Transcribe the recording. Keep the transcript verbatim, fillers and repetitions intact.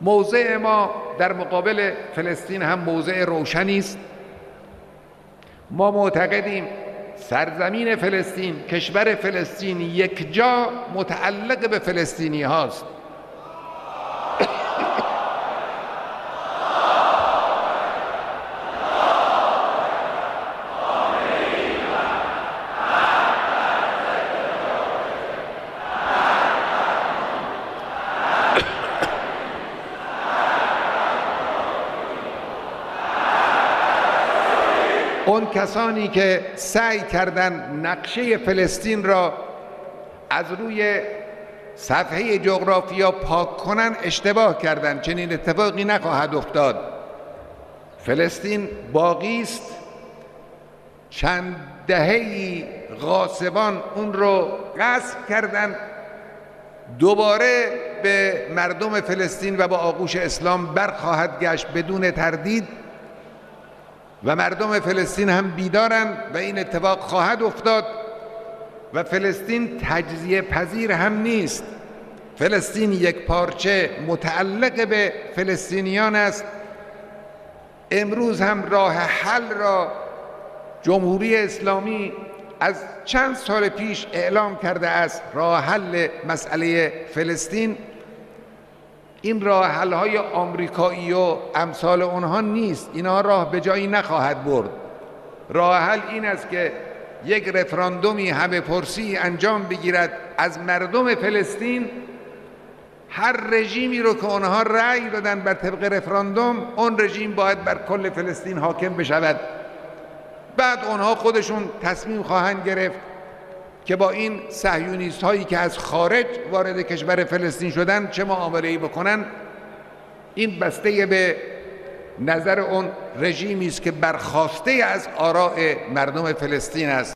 موضع ما در مقابل فلسطین هم موضع روشنی است. ما معتقدیم سرزمین فلسطین، کشور فلسطین یک جا متعلق به فلسطینی هاست. اون کسانی که سعی کردن نقشه فلسطین را از روی صفحه جغرافیا پاک کنن اشتباه کردن. چنین اتفاقی نخواهد افتاد. فلسطین باقی است. چند دهه‌ای غاصبان اون رو غصب کردن، دوباره به مردم فلسطین و با آغوش اسلام برخواهد گشت بدون تردید و مردم فلسطین هم بیدارن و این اتفاق خواهد افتاد و فلسطین تجزیه پذیر هم نیست. فلسطین یک پارچه متعلق به فلسطینیان است. امروز هم راه حل را جمهوری اسلامی از چند سال پیش اعلام کرده است، راه حل مسئله فلسطین. این راه حل های آمریکایی و امثال اونها نیست. اینها راه به جایی نخواهد برد. راه حل این است که یک رفراندومی همه پرسی انجام بگیرد از مردم فلسطین. هر رژیمی رو که اونها رأی دادن بر طبق رفراندوم، اون رژیم باید بر کل فلسطین حاکم بشود. بعد اونها خودشون تصمیم خواهند گرفت که با این صهیونیست هایی که از خارج وارد کشور فلسطین شدن چه معامله‌ای بکنن. این بسته به نظر اون رژیمی است که برخواسته از آراء مردم فلسطین است.